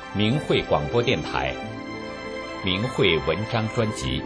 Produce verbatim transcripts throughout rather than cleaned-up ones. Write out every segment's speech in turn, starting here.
明慧广播电台明慧文章专辑。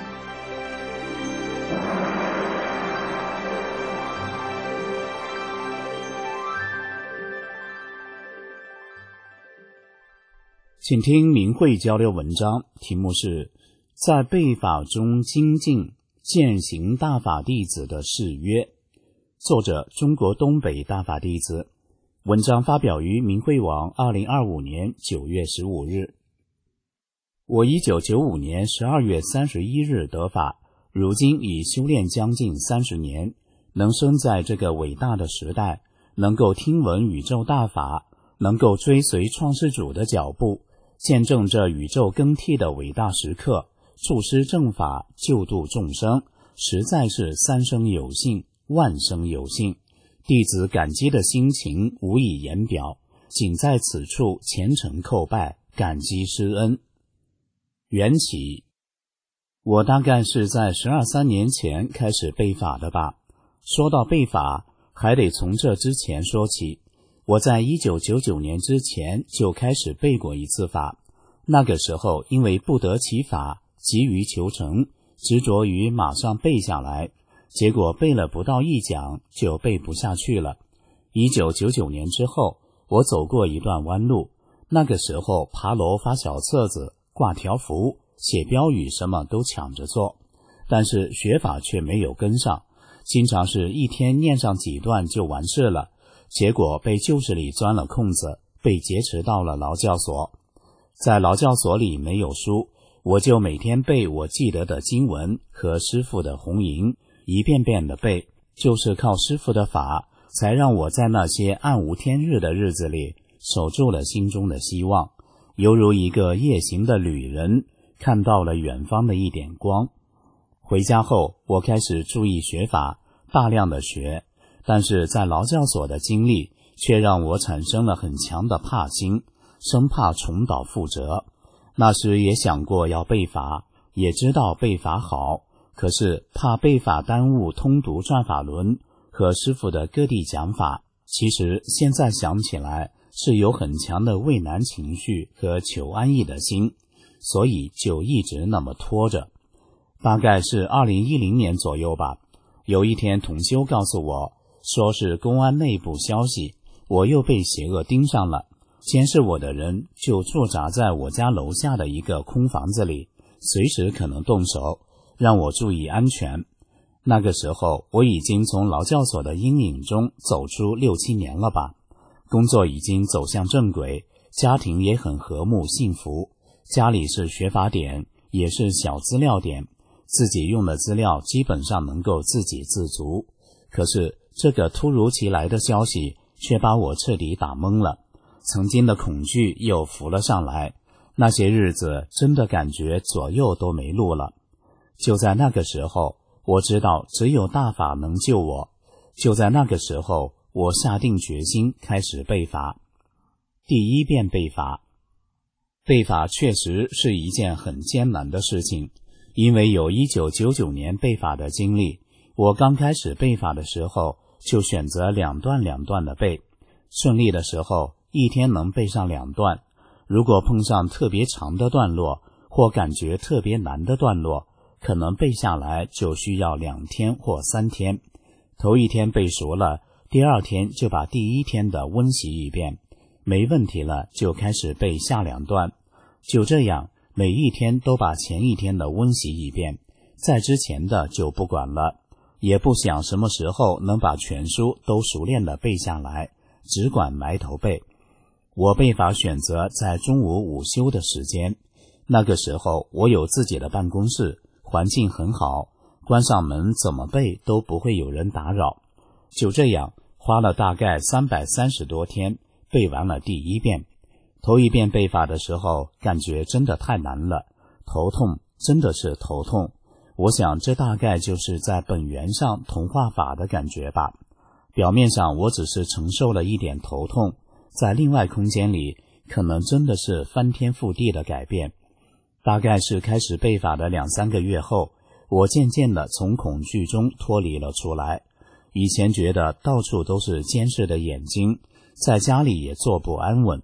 请听明慧交流文章，题目是在背法中精进，践行大法弟子的誓约。作者中国东北大法弟子。文章发表于明慧网二零二五年九月十五日。我一九九五年十二月三十一日得法，如今已修炼将近三十年，能生在这个伟大的时代，能够听闻宇宙大法，能够追随创世主的脚步，见证这宇宙更替的伟大时刻，助施正法，救度众生，实在是三生有幸，万生有幸。弟子感激的心情无以言表，仅在此处虔诚叩拜，感激师恩。缘起，我大概是在十二三年前开始背法的吧。说到背法，还得从这之前说起。我在一九九九年之前就开始背过一次法，那个时候因为不得其法，急于求成，执着于马上背下来，结果背了不到一讲就背不下去了。一九九九年之后，我走过一段弯路，那个时候爬楼发小册子，挂条幅，写标语，什么都抢着做，但是学法却没有跟上，经常是一天念上几段就完事了，结果被旧事里钻了空子，被劫持到了劳教所。在劳教所里没有书，我就每天背我记得的经文和师父的红银，一遍遍的背，就是靠师父的法，才让我在那些暗无天日的日子里守住了心中的希望，犹如一个夜行的旅人，看到了远方的一点光。回家后，我开始注意学法，大量的学，但是在劳教所的经历却让我产生了很强的怕心，生怕重蹈覆辙。那时也想过要背法，也知道背法好，可是怕背法耽误通读转法轮和师父的各地讲法。其实现在想起来，是有很强的畏难情绪和求安逸的心，所以就一直那么拖着。大概是二零一零年左右吧，有一天同修告诉我，说是公安内部消息，我又被邪恶盯上了。监视我的人就驻扎在我家楼下的一个空房子里，随时可能动手，让我注意安全。那个时候我已经从劳教所的阴影中走出六七年了吧，工作已经走向正轨，家庭也很和睦幸福，家里是学法点，也是小资料点，自己用的资料基本上能够自给自足。可是这个突如其来的消息却把我彻底打懵了，曾经的恐惧又浮了上来，那些日子真的感觉左右都没路了。就在那个时候，我知道只有大法能救我。就在那个时候，我下定决心开始背法。第一遍背法。背法确实是一件很艰难的事情，因为有一九九九年背法的经历，我刚开始背法的时候就选择两段两段的背，顺利的时候一天能背上两段，如果碰上特别长的段落或感觉特别难的段落，可能背下来就需要两天或三天。头一天背熟了，第二天就把第一天的温习一遍，没问题了就开始背下两段，就这样每一天都把前一天的温习一遍，在之前的就不管了，也不想什么时候能把全书都熟练的背下来，只管埋头背。我背法选择在中午午休的时间，那个时候我有自己的办公室，环境很好，关上门怎么背都不会有人打扰。就这样花了大概三百三十多天背完了第一遍。头一遍背法的时候感觉真的太难了，头痛，真的是头痛。我想这大概就是在本源上同化法的感觉吧。表面上我只是承受了一点头痛，在另外空间里可能真的是翻天覆地的改变。大概是开始背法的两三个月后，我渐渐地从恐惧中脱离了出来。以前觉得到处都是监视的眼睛，在家里也坐不安稳，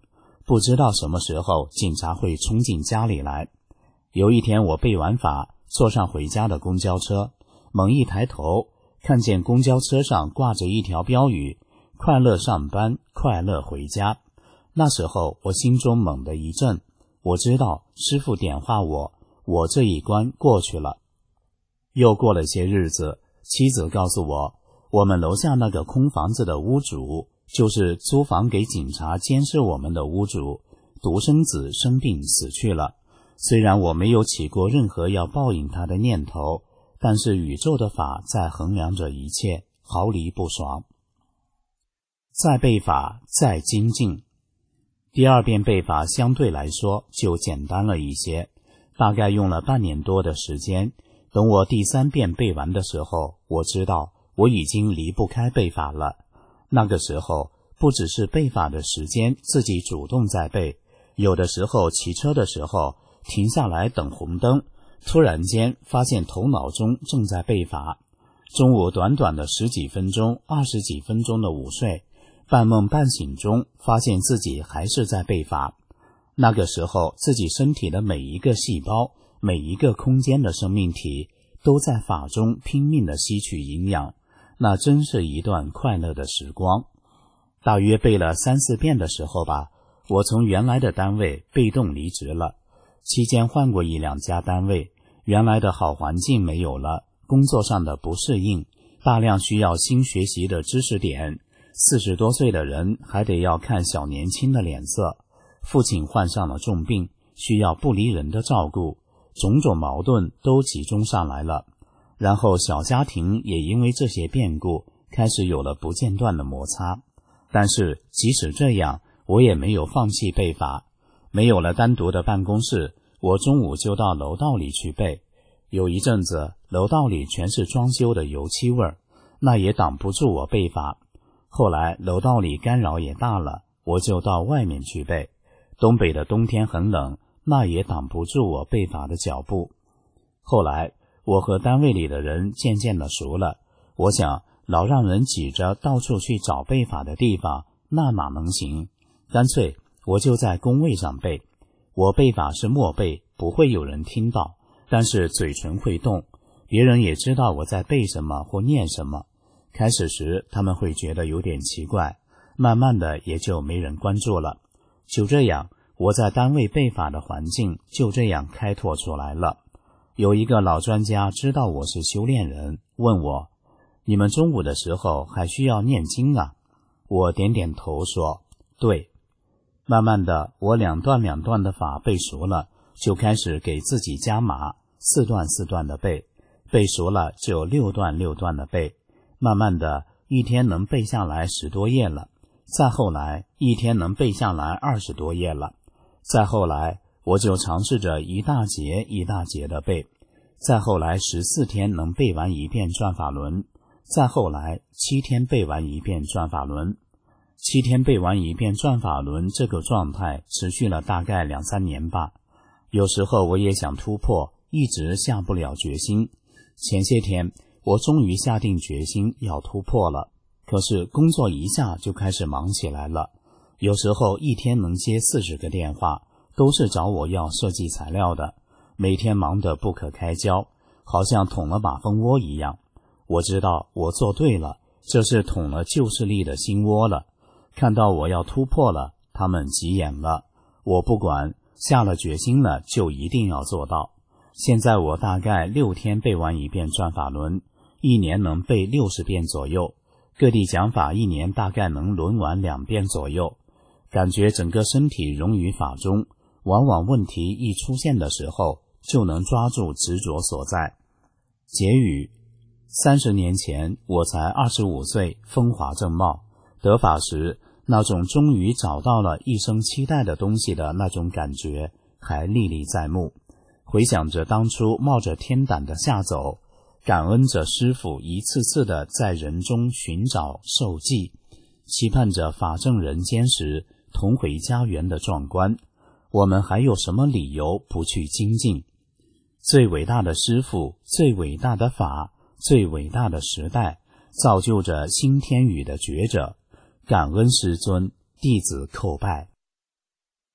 不知道什么时候警察会冲进家里来。有一天我背完法，坐上回家的公交车，猛一抬头，看见公交车上挂着一条标语：快乐上班，快乐回家。那时候我心中猛地一震，我知道师父点化我，我这一关过去了。又过了些日子，妻子告诉我，我们楼下那个空房子的屋主，就是租房给警察监视我们的屋主，独生子生病死去了。虽然我没有起过任何要报应他的念头，但是宇宙的法在衡量着一切，毫厘不爽。再背法，再精进。第二遍背法相对来说就简单了一些，大概用了半年多的时间。等我第三遍背完的时候，我知道我已经离不开背法了。那个时候不只是背法的时间自己主动在背，有的时候骑车的时候停下来等红灯，突然间发现头脑中正在背法。中午短短的十几分钟、二十几分钟的午睡，半梦半醒中发现自己还是在背法。那个时候自己身体的每一个细胞，每一个空间的生命体都在法中拼命地吸取营养，那真是一段快乐的时光。大约背了三四遍的时候吧，我从原来的单位被动离职了。期间换过一两家单位，原来的好环境没有了，工作上的不适应，大量需要新学习的知识点，四十多岁的人还得要看小年轻的脸色，父亲患上了重病，需要不离人的照顾，种种矛盾都集中上来了。然后小家庭也因为这些变故开始有了不间断的摩擦。但是即使这样，我也没有放弃背法。没有了单独的办公室，我中午就到楼道里去背。有一阵子楼道里全是装修的油漆味儿，那也挡不住我背法。后来楼道里干扰也大了，我就到外面去背。东北的冬天很冷，那也挡不住我背法的脚步。后来我和单位里的人渐渐的熟了，我想老让人挤着到处去找背法的地方，那哪能行？干脆我就在工位上背。我背法是默背，不会有人听到，但是嘴唇会动，别人也知道我在背什么或念什么。开始时他们会觉得有点奇怪，慢慢的也就没人关注了。就这样，我在单位背法的环境就这样开拓出来了。有一个老专家知道我是修炼人，问我，你们中午的时候还需要念经啊？我点点头说，对。慢慢的，我两段两段的法背熟了，就开始给自己加码，四段四段的背，背熟了就六段六段的背。慢慢的，一天能背下来十多页了，再后来一天能背下来二十多页了，再后来我就尝试着一大节一大节的背，再后来十四天能背完一遍转法轮，再后来七天背完一遍转法轮。七天背完一遍转法轮，这个状态持续了大概两三年吧。有时候我也想突破，一直下不了决心。前些天我终于下定决心要突破了，可是工作一下就开始忙起来了。有时候一天能接四十个电话，都是找我要设计材料的，每天忙得不可开交，好像捅了把蜂窝一样。我知道我做对了，这是捅了旧势力的心窝了。看到我要突破了，他们急眼了。我不管，下了决心了就一定要做到。现在我大概六天背完一遍转法轮，一年能背六十遍左右，各地讲法一年大概能轮完两遍左右。感觉整个身体融于法中，往往问题一出现的时候，就能抓住执着所在。结语：三十年前我才二十五岁，风华正茂，得法时那种终于找到了一生期待的东西的那种感觉还历历在目。回想着当初冒着天胆的下走，感恩着师父一次次的在人中寻找受记，期盼着法正人间时同回家园的壮观，我们还有什么理由不去精进？最伟大的师父，最伟大的法，最伟大的时代，造就着新天宇的觉者。感恩师尊，弟子叩拜。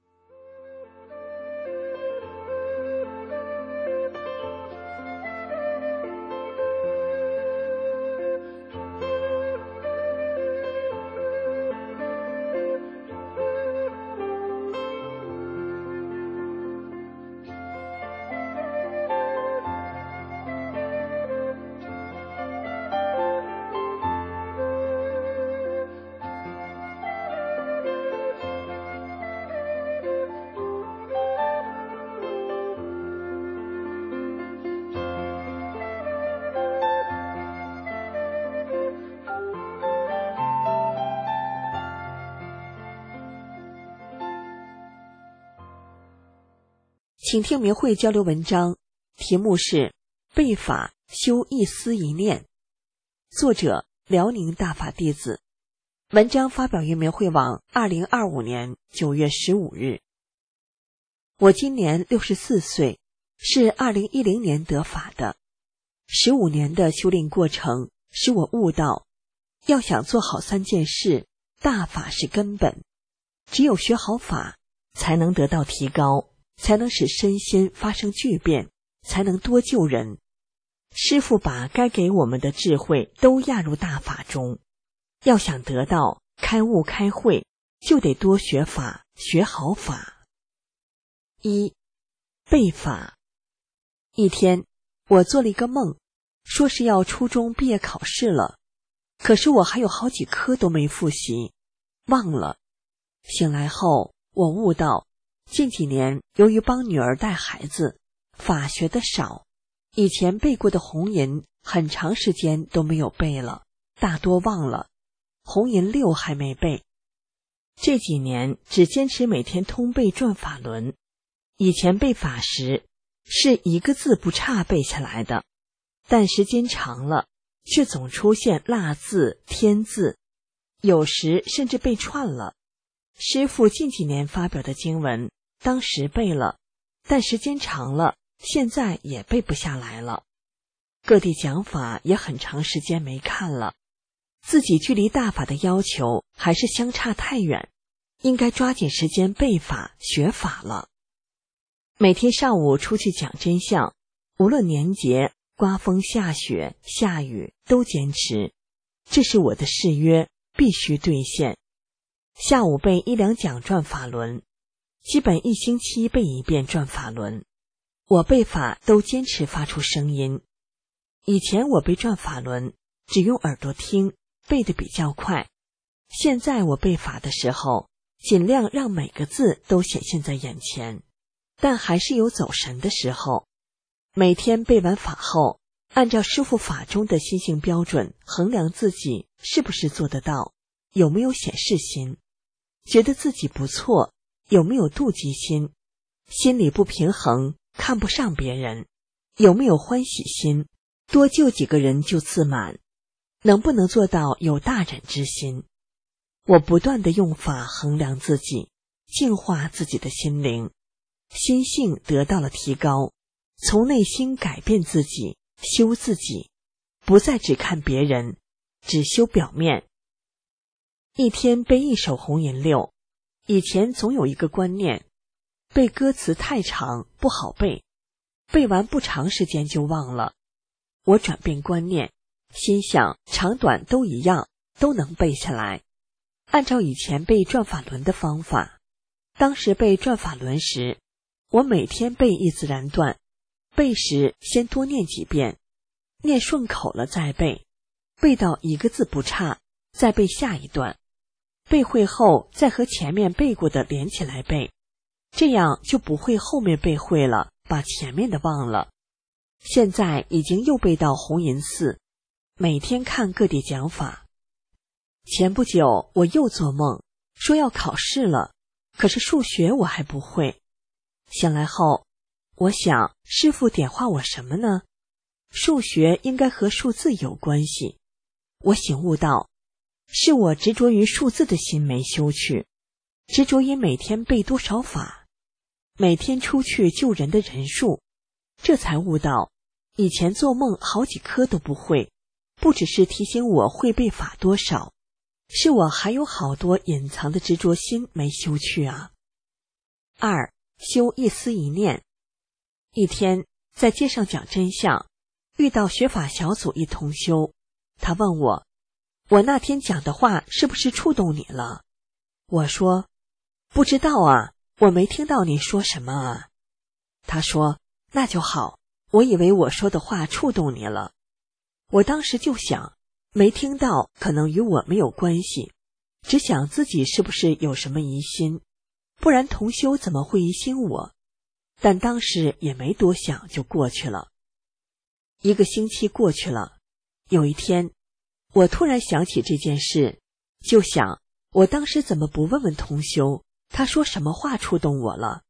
请听明慧交流文章，题目是背法修一思一念，作者辽宁大法弟子。文章发表于明慧网二零二五年九月十五日。我今年六十四岁，是二零一零年得法的。十五年的修炼过程使我悟到，要想做好三件事，大法是根本。只有学好法，才能得到提高，才能使身心发生巨变，才能多救人。师父把该给我们的智慧都压入大法中，要想得到开悟开慧，就得多学法，学好法。一、背法。一天，我做了一个梦，说是要初中毕业考试了，可是我还有好几科都没复习，忘了。醒来后，我悟到，近几年由于帮女儿带孩子，法学的少，以前背过的红银很长时间都没有背了，大多忘了，红银六还没背。这几年只坚持每天通背转法轮，以前背法时是一个字不差背下来的，但时间长了，却总出现落字、添字，有时甚至背串了。师父近几年发表的经文，当时背了，但时间长了，现在也背不下来了。各地讲法也很长时间没看了，自己距离大法的要求还是相差太远，应该抓紧时间背法学法了。每天上午出去讲真相，无论年节、刮风下雪、下雨都坚持，这是我的誓约，必须兑现。下午背一两讲转法轮，基本一星期背一遍转法轮。我背法都坚持发出声音。以前我背转法轮只用耳朵听，背得比较快。现在我背法的时候，尽量让每个字都显现在眼前，但还是有走神的时候。每天背完法后，按照师父法中的心性标准衡量自己是不是做得到，有没有显示心，觉得自己不错，有没有妒忌心，心里不平衡，看不上别人，有没有欢喜心，多救几个人就自满，能不能做到有大忍之心。我不断地用法衡量自己，净化自己的心灵，心性得到了提高，从内心改变自己，修自己，不再只看别人，只修表面。一天背一首红银六，以前总有一个观念，背歌词太长不好背，背完不长时间就忘了。我转变观念，心想长短都一样，都能背下来。按照以前背转法轮的方法，当时背转法轮时，我每天背一自然段，背时先多念几遍，念顺口了再背，背到一个字不差，再背下一段。背会后再和前面背过的连起来背，这样就不会后面背会了，把前面的忘了。现在已经又背到红银寺，每天看各地讲法。前不久我又做梦，说要考试了，可是数学我还不会。醒来后，我想师父点化我什么呢？数学应该和数字有关系。我醒悟到，是我执着于数字的心没修去，执着于每天背多少法，每天出去救人的人数，这才悟到，以前做梦好几科都不会，不只是提醒我会背法多少，是我还有好多隐藏的执着心没修去啊。二、修一思一念。一天在街上讲真相，遇到学法小组一同修，他问我，我那天讲的话是不是触动你了？我说，不知道啊，我没听到你说什么啊。他说，那就好，我以为我说的话触动你了。我当时就想，没听到可能与我没有关系，只想自己是不是有什么疑心，不然同修怎么会疑心我？但当时也没多想，就过去了。一个星期过去了，有一天我突然想起这件事，就想我当时怎么不问问同修，他说什么话触动我了？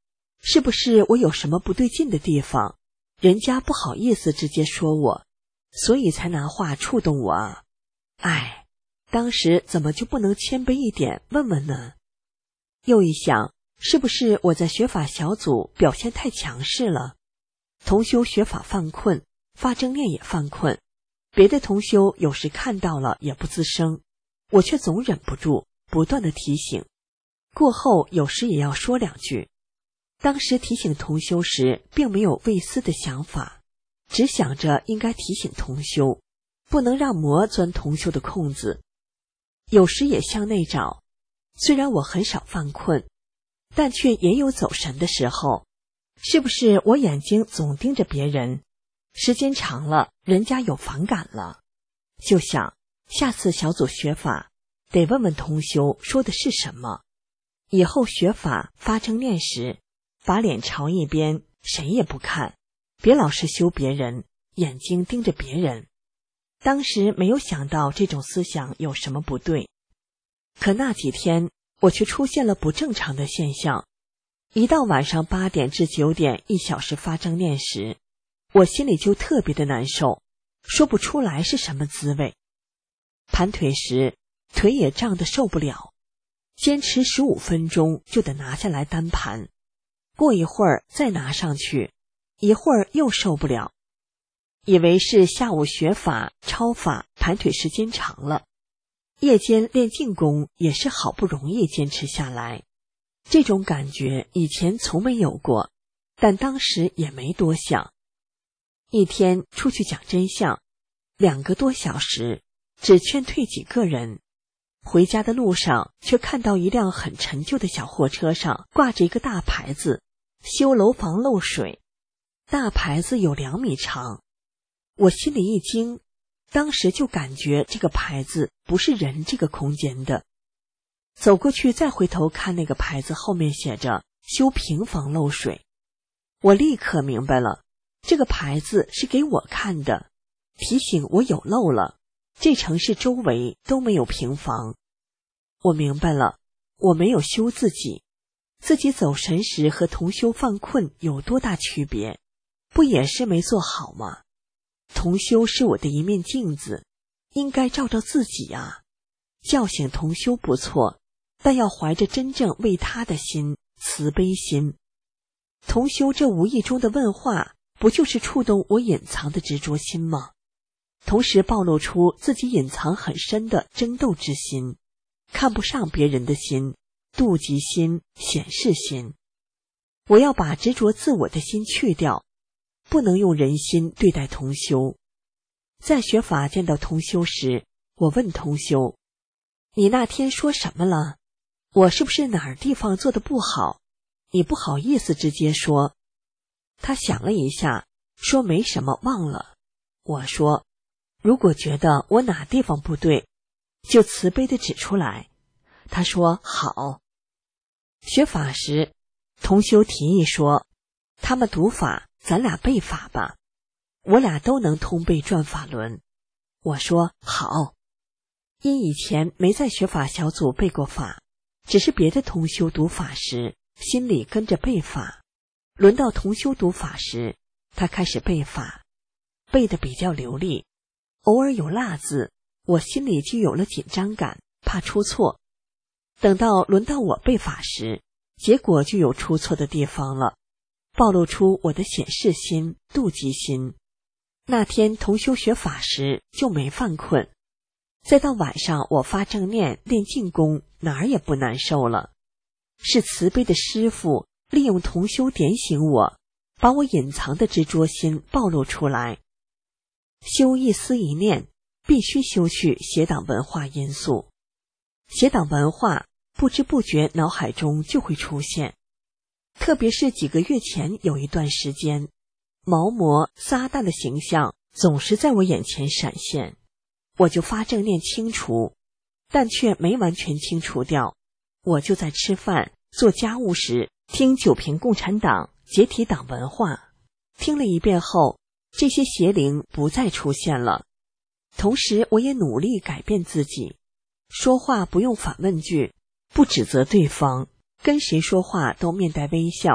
是不是我有什么不对劲的地方，人家不好意思直接说我，所以才拿话触动我啊？哎，当时怎么就不能谦卑一点问问呢？又一想，是不是我在学法小组表现太强势了？同修学法犯困，发正念也犯困，别的同修有时看到了也不吱声，我却总忍不住不断的提醒，过后有时也要说两句。当时提醒同修时并没有畏私的想法，只想着应该提醒同修，不能让魔钻同修的空子。有时也向内找，虽然我很少犯困，但却也有走神的时候。是不是我眼睛总盯着别人，时间长了人家有反感了？就想下次小组学法得问问同修说的是什么，以后学法发正念时把脸朝一边，谁也不看，别老是修别人，眼睛盯着别人。当时没有想到这种思想有什么不对，可那几天我却出现了不正常的现象。一到晚上八点至九点一小时发正念时，我心里就特别的难受，说不出来是什么滋味。盘腿时腿也胀得受不了，坚持十五分钟就得拿下来单盘，过一会儿再拿上去，一会儿又受不了。以为是下午学法超法盘腿时间长了，夜间练静功也是好不容易坚持下来。这种感觉以前从没有过，但当时也没多想。一天出去讲真相，两个多小时，只劝退几个人。回家的路上却看到一辆很陈旧的小货车上挂着一个大牌子，修楼房漏水。大牌子有两米长，我心里一惊，当时就感觉这个牌子不是人这个空间的。走过去再回头看那个牌子，后面写着修平房漏水。我立刻明白了，这个牌子是给我看的，提醒我有漏了，这城市周围都没有平房。我明白了，我没有修自己，自己走神时和同修犯困有多大区别，不也是没做好吗？同修是我的一面镜子，应该照照自己啊。叫醒同修不错，但要怀着真正为他的心，慈悲心。同修这无意中的问话，不就是触动我隐藏的执着心吗？同时暴露出自己隐藏很深的争斗之心，看不上别人的心，妒忌心，显示心。我要把执着自我的心去掉，不能用人心对待同修。在学法见到同修时，我问同修，你那天说什么了？我是不是哪儿地方做得不好？你不好意思直接说。他想了一下，说没什么，忘了。我说，如果觉得我哪地方不对，就慈悲地指出来。他说好。学法时，同修提议说，他们读法，咱俩背法吧，我俩都能通背转法轮。我说好。因以前没在学法小组背过法，只是别的同修读法时心里跟着背法，轮到同修读法时，他开始背法，背得比较流利，偶尔有落字，我心里就有了紧张感，怕出错。等到轮到我背法时，结果就有出错的地方了，暴露出我的显示心、妒忌心。那天同修学法时就没犯困，再到晚上我发正念练静功，哪儿也不难受了。是慈悲的师父利用同修点醒我，把我隐藏的执着心暴露出来。修一思一念，必须修去邪党文化因素。邪党文化不知不觉脑海中就会出现，特别是几个月前有一段时间，毛魔撒旦的形象总是在我眼前闪现，我就发正念清除，但却没完全清除掉。我就在吃饭做家务时听九评共产党解体党文化，听了一遍后，这些邪灵不再出现了。同时我也努力改变自己，说话不用反问句，不指责对方，跟谁说话都面带微笑，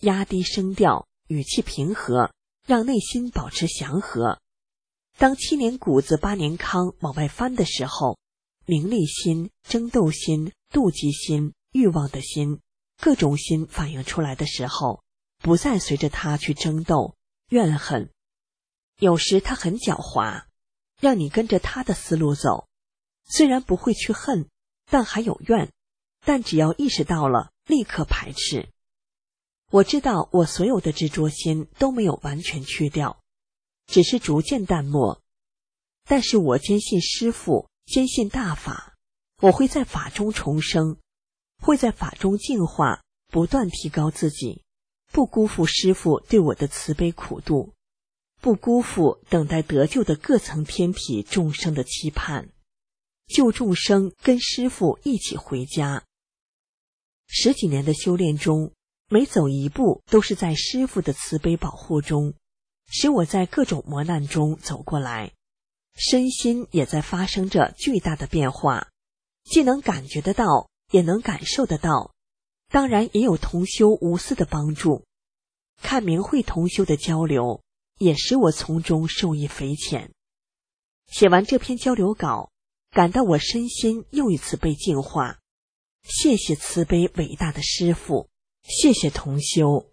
压低声调，语气平和，让内心保持祥和。当七年谷子八年糠往外翻的时候，名利心、争斗心、妒忌心、欲望的心，各种心反映出来的时候，不再随着他去争斗、怨恨。有时他很狡猾，让你跟着他的思路走，虽然不会去恨，但还有怨，但只要意识到了，立刻排斥。我知道我所有的执着心都没有完全去掉，只是逐渐淡漠。但是我坚信师父，坚信大法，我会在法中重生，会在法中净化，不断提高自己，不辜负师父对我的慈悲苦度，不辜负等待得救的各层天体众生的期盼，救众生跟师父一起回家。十几年的修炼中，每走一步都是在师父的慈悲保护中，使我在各种磨难中走过来，身心也在发生着巨大的变化，既能感觉得到，也能感受得到，当然也有同修无私的帮助。看明慧同修的交流，也使我从中受益匪浅。写完这篇交流稿，感到我身心又一次被净化。谢谢慈悲伟大的师父，谢谢同修。